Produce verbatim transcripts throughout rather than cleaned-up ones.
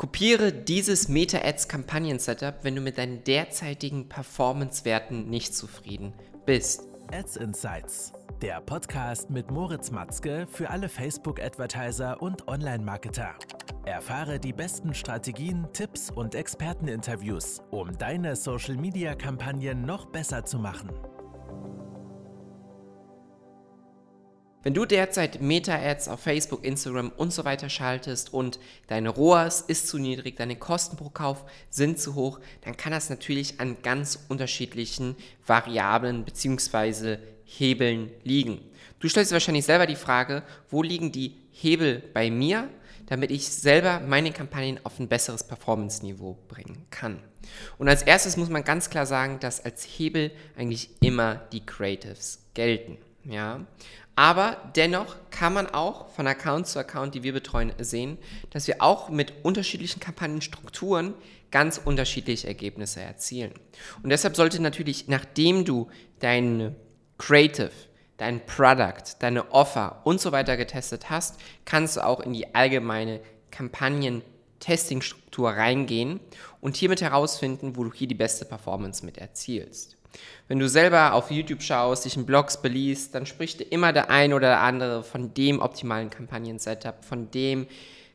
Kopiere dieses Meta-Ads-Kampagnen-Setup, wenn du mit deinen derzeitigen Performance-Werten nicht zufrieden bist. Ads Insights, der Podcast mit Moritz Matzke für alle Facebook-Advertiser und Online-Marketer. Erfahre die besten Strategien, Tipps und Experteninterviews, um deine Social-Media-Kampagnen noch besser zu machen. Wenn du derzeit Meta-Ads auf Facebook, Instagram und so weiter schaltest und dein R O A S ist zu niedrig, deine Kosten pro Kauf sind zu hoch, dann kann das natürlich an ganz unterschiedlichen Variablen bzw. Hebeln liegen. Du stellst dir wahrscheinlich selber die Frage, wo liegen die Hebel bei mir, damit ich selber meine Kampagnen auf ein besseres Performance-Niveau bringen kann. Und als erstes muss man ganz klar sagen, dass als Hebel eigentlich immer die Creatives gelten. Ja? Aber dennoch kann man auch von Account zu Account, die wir betreuen, sehen, dass wir auch mit unterschiedlichen Kampagnenstrukturen ganz unterschiedliche Ergebnisse erzielen. Und deshalb sollte natürlich, nachdem du dein Creative, dein Product, deine Offer und so weiter getestet hast, kannst du auch in die allgemeine Kampagnen-Testing-Struktur reingehen und hiermit herausfinden, wo du hier die beste Performance mit erzielst. Wenn du selber auf YouTube schaust, dich in Blogs beliest, dann spricht dir immer der ein oder der andere von dem optimalen Kampagnen-Setup, von dem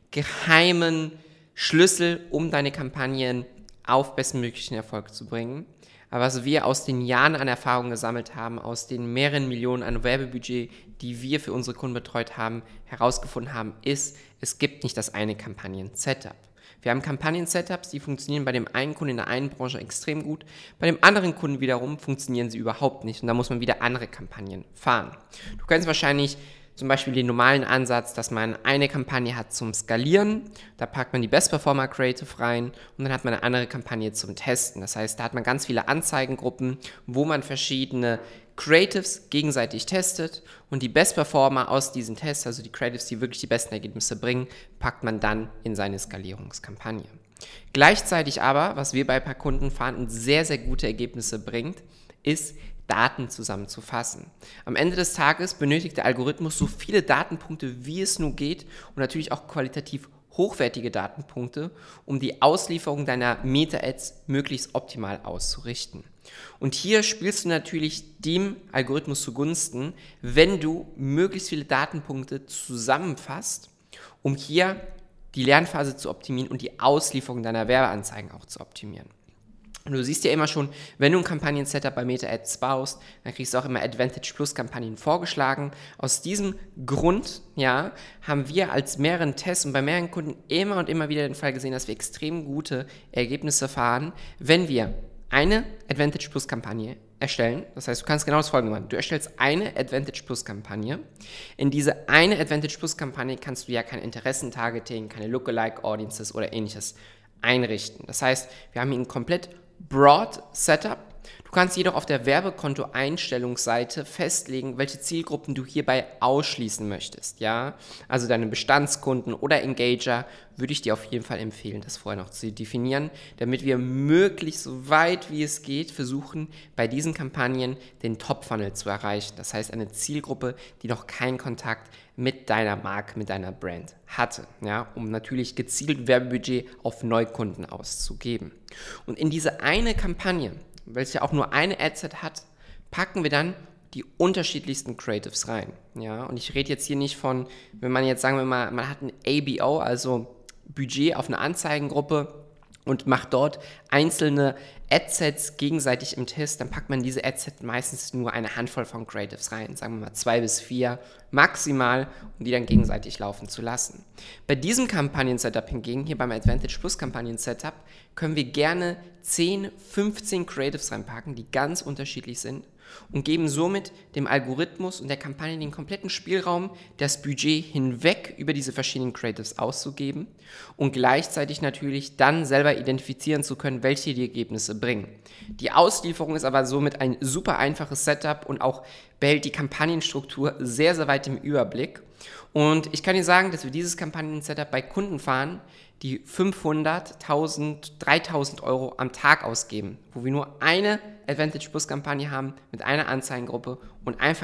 geheimen Schlüssel, um deine Kampagnen auf bestmöglichen Erfolg zu bringen. Aber was wir aus den Jahren an Erfahrung gesammelt haben, aus den mehreren Millionen an Werbebudget, die wir für unsere Kunden betreut haben, herausgefunden haben, ist, es gibt nicht das eine Kampagnen-Setup. Wir haben Kampagnen-Setups, die funktionieren bei dem einen Kunden in der einen Branche extrem gut, bei dem anderen Kunden wiederum funktionieren sie überhaupt nicht und da muss man wieder andere Kampagnen fahren. Du kennst wahrscheinlich zum Beispiel den normalen Ansatz, dass man eine Kampagne hat zum Skalieren, da packt man die Best Performer Creative rein und dann hat man eine andere Kampagne zum Testen. Das heißt, da hat man ganz viele Anzeigengruppen, wo man verschiedene Creatives gegenseitig testet und die Best Performer aus diesen Tests, also die Creatives, die wirklich die besten Ergebnisse bringen, packt man dann in seine Skalierungskampagne. Gleichzeitig aber, was wir bei ein paar Kunden fahren und sehr, sehr gute Ergebnisse bringt, ist Daten zusammenzufassen. Am Ende des Tages benötigt der Algorithmus so viele Datenpunkte, wie es nur geht und natürlich auch qualitativ hochwertige Datenpunkte, um die Auslieferung deiner Meta-Ads möglichst optimal auszurichten. Und hier spielst du natürlich dem Algorithmus zugunsten, wenn du möglichst viele Datenpunkte zusammenfasst, um hier die Lernphase zu optimieren und die Auslieferung deiner Werbeanzeigen auch zu optimieren. Und du siehst ja immer schon, wenn du ein Kampagnen-Setup bei Meta-Ads baust, dann kriegst du auch immer Advantage Plus Kampagnen vorgeschlagen. Aus diesem Grund, ja, haben wir als mehreren Tests und bei mehreren Kunden immer und immer wieder den Fall gesehen, dass wir extrem gute Ergebnisse fahren, wenn wir eine Advantage Plus Kampagne erstellen. Das heißt, du kannst genau das Folgende machen. Du erstellst eine Advantage Plus Kampagne. In diese eine Advantage Plus Kampagne kannst du ja kein Interessentargeting, keine Lookalike Audiences oder ähnliches einrichten. Das heißt, wir haben hier ein komplett Broad Setup. Du kannst jedoch auf der Werbekonto-Einstellungsseite festlegen, welche Zielgruppen du hierbei ausschließen möchtest. Ja? Also deine Bestandskunden oder Engager würde ich dir auf jeden Fall empfehlen, das vorher noch zu definieren, damit wir möglichst so weit wie es geht versuchen, bei diesen Kampagnen den Top-Funnel zu erreichen. Das heißt, eine Zielgruppe, die noch keinen Kontakt mit deiner Marke, mit deiner Brand hatte, ja? Um natürlich gezielt Werbebudget auf Neukunden auszugeben. Und in diese eine Kampagne, welche auch nur eine Adset hat, packen wir dann die unterschiedlichsten Creatives rein. Ja? Und ich rede jetzt hier nicht von, wenn man jetzt sagen wir mal, man hat ein A B O, also Budget auf eine Anzeigengruppe und macht dort einzelne Adsets gegenseitig im Test, dann packt man diese Adset meistens nur eine Handvoll von Creatives rein, sagen wir mal zwei bis vier maximal, um die dann gegenseitig laufen zu lassen. Bei diesem Kampagnen-Setup hingegen, hier beim Advantage Plus Kampagnen-Setup, können wir gerne zehn, fünfzehn Creatives reinpacken, die ganz unterschiedlich sind und geben somit dem Algorithmus und der Kampagne den kompletten Spielraum, das Budget hinweg über diese verschiedenen Creatives auszugeben und gleichzeitig natürlich dann selber identifizieren zu können, welche die Ergebnisse bringen. Die Auslieferung ist aber somit ein super einfaches Setup und auch behält die Kampagnenstruktur sehr, sehr weit im Überblick. Und ich kann dir sagen, dass wir dieses Kampagnen-Setup bei Kunden fahren, die fünfhundert, tausend, dreitausend Euro am Tag ausgeben, wo wir nur eine Advantage Plus Kampagne haben mit einer Anzeigengruppe und einfach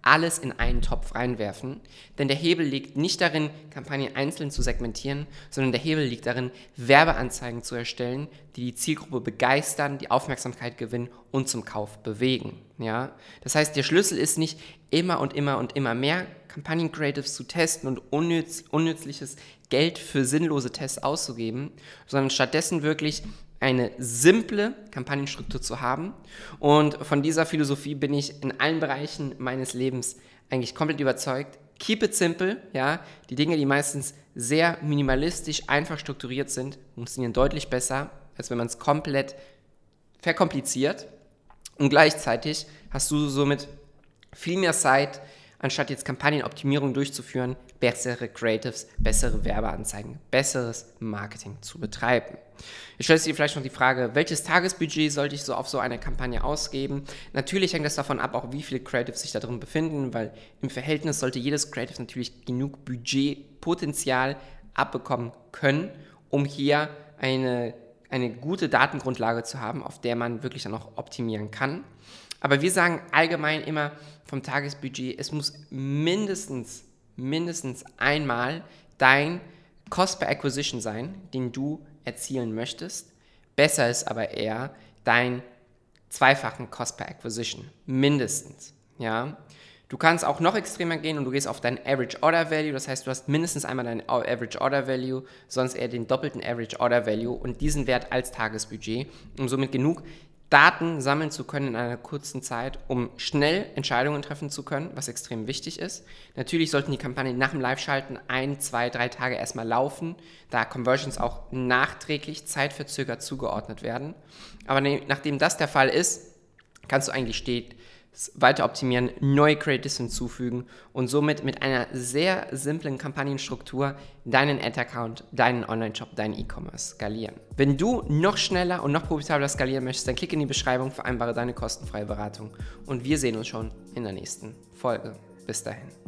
alles in einen Topf reinwerfen, denn der Hebel liegt nicht darin, Kampagnen einzeln zu segmentieren, sondern der Hebel liegt darin, Werbeanzeigen zu erstellen, die die Zielgruppe begeistern, die Aufmerksamkeit gewinnen und zum Kauf bewegen. Ja? Das heißt, der Schlüssel ist nicht immer und immer und immer mehr Kampagnen-Creatives zu testen und unnütz, unnützliches Geld für sinnlose Tests auszugeben, sondern stattdessen wirklich eine simple Kampagnenstruktur zu haben. Und von dieser Philosophie bin ich in allen Bereichen meines Lebens eigentlich komplett überzeugt. Keep it simple, ja. Die Dinge, die meistens sehr minimalistisch, einfach strukturiert sind, funktionieren deutlich besser, als wenn man es komplett verkompliziert. Und gleichzeitig hast du somit viel mehr Zeit, anstatt jetzt Kampagnenoptimierung durchzuführen, bessere Creatives, bessere Werbeanzeigen, besseres Marketing zu betreiben. Jetzt stellst du dir vielleicht noch die Frage, welches Tagesbudget sollte ich so auf so eine Kampagne ausgeben? Natürlich hängt das davon ab, auch wie viele Creatives sich da drin befinden, weil im Verhältnis sollte jedes Creative natürlich genug Budgetpotenzial abbekommen können, um hier eine, eine gute Datengrundlage zu haben, auf der man wirklich dann auch optimieren kann. Aber wir sagen allgemein immer vom Tagesbudget, es muss mindestens, mindestens einmal dein Cost per Acquisition sein, den du erzielen möchtest. Besser ist aber eher dein zweifachen Cost per Acquisition, mindestens. Ja? Du kannst auch noch extremer gehen und du gehst auf dein Average Order Value, das heißt, du hast mindestens einmal dein Average Order Value, sonst eher den doppelten Average Order Value und diesen Wert als Tagesbudget, um somit genug Daten sammeln zu können in einer kurzen Zeit, um schnell Entscheidungen treffen zu können, was extrem wichtig ist. Natürlich sollten die Kampagnen nach dem Live-Schalten ein, zwei, drei Tage erstmal laufen, da Conversions auch nachträglich zeitverzögert zugeordnet werden. Aber ne, nachdem das der Fall ist, kannst du eigentlich stets weiter optimieren, neue Creatives hinzufügen und somit mit einer sehr simplen Kampagnenstruktur deinen Ad-Account, deinen Online-Shop, deinen E-Commerce skalieren. Wenn du noch schneller und noch profitabler skalieren möchtest, dann klick in die Beschreibung, vereinbare deine kostenfreie Beratung und wir sehen uns schon in der nächsten Folge. Bis dahin.